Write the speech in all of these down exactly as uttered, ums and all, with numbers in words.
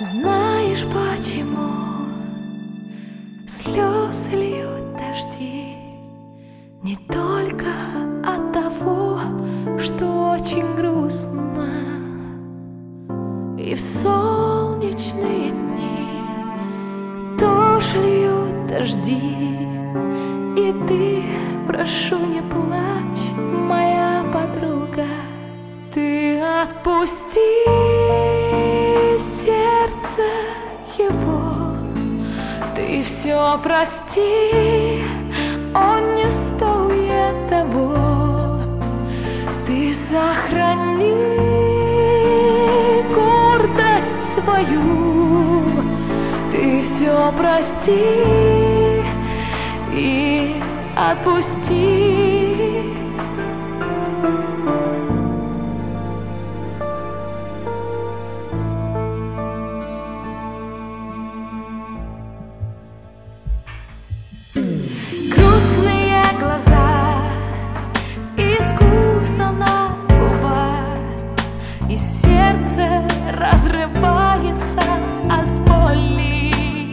Знаешь, почему слезы льют дожди? Не только от того, что очень грустно. И в солнечные дни тоже льют дожди. И ты, прошу, не плачь, моя подруга. Ты отпусти сердце его, ты все прости, он не стоит того. Ты сохрани гордость свою, ты все прости и отпусти. Грустные глаза, искуса на губах, и сердце разрывается от боли.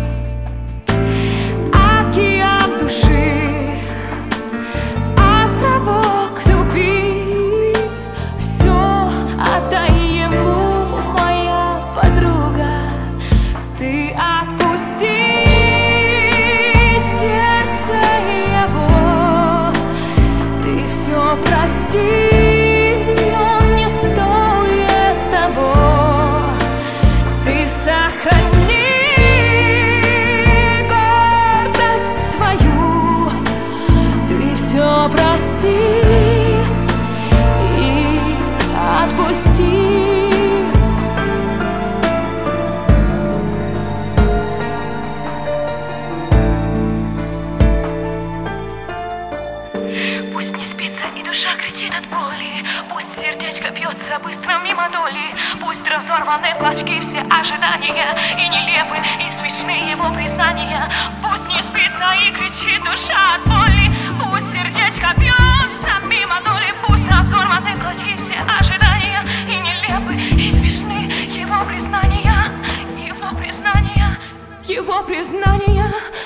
Океан души, островок любви, все отдай ему, моя подруга. Ты отпусти прости, он не стоит того. Ты сохрани гордость свою, ты все прости и отпусти. Пусть не спится и душа кричит от боли, пусть сердечко бьется быстро мимо доли, пусть разорваны в клочки все ожидания, и нелепы, и смешны его признания. Пусть не спится и кричит душа от боли, пусть сердечко бьется мимо доли, пусть разорваны в клочки все ожидания, и нелепы, и смешны его признания, его признания, его признания.